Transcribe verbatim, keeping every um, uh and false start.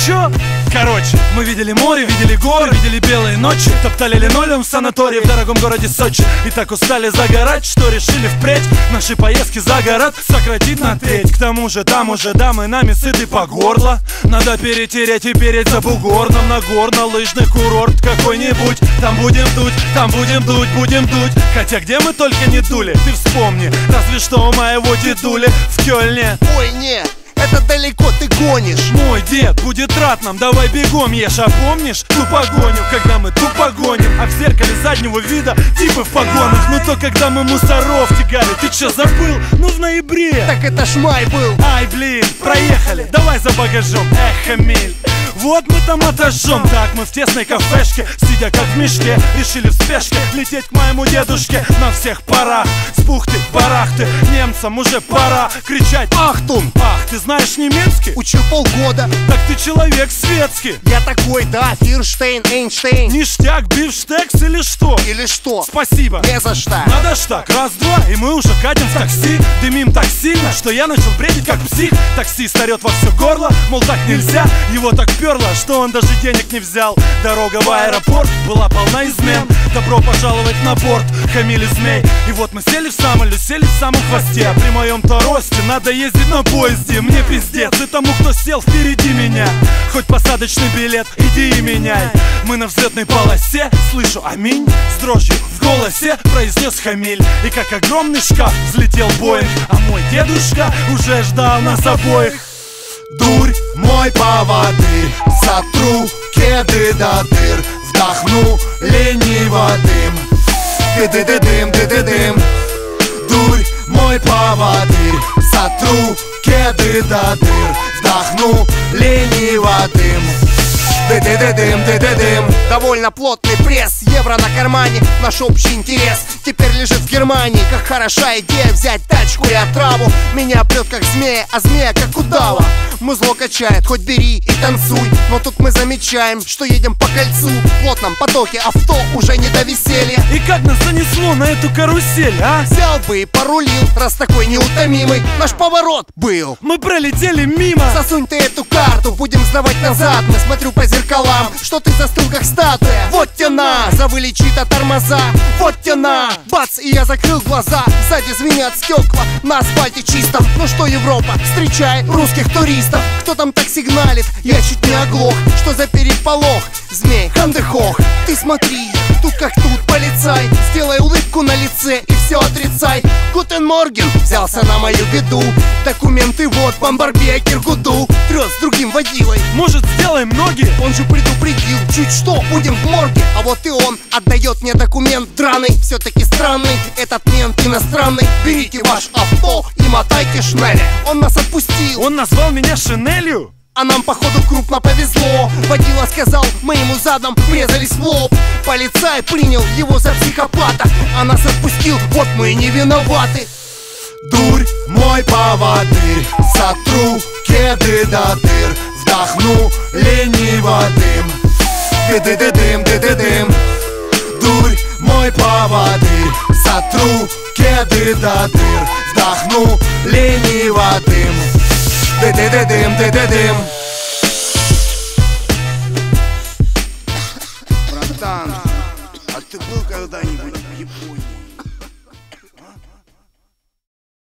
чё? Короче, мы видели море, видели горы, видели белые ночи, топтали линолеум в санатории в дорогом городе Сочи. И так устали загорать, что решили впредь наши поездки за город сократить на треть. К тому же там уже дамы нами сыты по горло. Надо перетереть и переть за бугор нам на горно-лыжный курорт какой-нибудь. Там будем дуть, там будем дуть, будем дуть. Хотя где мы только не дули, ты вспомни. Разве что у моего дедули в Кёльне. Ой, нет, это далеко ты гонишь. Мой дед будет рад нам, давай бегом ешь. А помнишь ту погоню, когда мы тупо гоним, а в зеркале заднего вида типы в погонах? Ну то когда мы мусоров тягали, ты чё забыл? Ну в ноябре. Так это ж май был. Ай, блин, проехали, давай за багажом. Эх, Эмиль, вот мы там отожжем. Так мы в тесной кафешке, сидя как в мешке, решили в спешке лететь к моему дедушке на всех парах. С бухты-барахты немцам уже пора кричать «Ахтун!» Ах, ты знаешь немецкий? Учил полгода. Так ты человек светский. Я такой, да, Фирштейн, Эйнштейн. Ништяк, бифштекс или что? Или что? Спасибо. Не за что. Надо ж так, раз-два, и мы уже катим в такси. Дымим так сильно, что я начал бредить как псих. Таксист орет во все горло, мол так нельзя. Его так перло, что он даже денег не взял. Дорога в аэропорт была полна измен. Добро пожаловать на борт, хамили змей. И вот мы сели в самолет, сели в самом хвосте. А при моем-то росте надо ездить на поезде. Мне пиздец, и тому, кто сел впереди меня. Хоть посадочный билет, иди и меняй. Мы на взлетной полосе, слышу аминь. С дрожью в голосе произнес Хамиль. И как огромный шкаф взлетел Боинг. А мой дедушка уже ждал нас обоих. Дурь, мой поводырь, сотру кеды до дыр. Вдохну лениво дым. Ты-ты-ты-дым, ты-ты-дым. Дурь, мой поводырь, сотру кеды до дыр. Вдохну лениво дым. Ты-ты-ты-дым, ты-ты-дым. Довольно плотный пресс, евро на кармане, наш общий интерес теперь лежит в Германии. Как хороша идея взять тачку и отраву. Меня прет как змея, а змея как удава. Музло качает, хоть бери и танцуй. Но тут мы замечаем, что едем по кольцу. В плотном потоке авто уже не до веселья. И как нас занесло на эту карусель, а? Взял бы и порулил, раз такой неутомимый наш поворот был. Мы пролетели мимо. Засунь ты эту карту, будем сдавать назад. Мы смотрю по зеркалам, что ты застыл как статуя. Вот тяна, завылечит от тормоза. Вот тяна, бац, и я закрыл глаза. Сзади звенят стекла, на асфальте чистом. Ну что, Европа, встречай русских туристов. Кто там так сигналит? Я чуть не оглох. Что за переполох? Змей, хандехох. Ты смотри, тут как тут полицай. Сделай улыбку на лице и все отрицай. Гутен Морген взялся на мою беду. Документы вот, бомбарбекер Гуду трёс с другим водилой. Может, сделаем ноги? Он же предупредил, чуть что, будем в морге. А вот и он отдает мне документ драный. Все-таки странный этот мент иностранный. Берите ваш авто и мотайте шнели. Он нас отпустил. Он назвал меня Шинелью? А нам походу крупно повезло. Водила сказал, мы ему задом врезались в лоб. Полицай принял его за психопата, а нас отпустил, вот мы и не виноваты. Дурь, мой поводырь, сотру кеды до дыр. Вдохну лениво дым. Ты-ты-ты-дым, ты-ты-дым. Дурь, мой поводырь, сотру кеды до дыр. Вдохну лениво дым. Ты-ты-ты-дым, ты-ты-дым.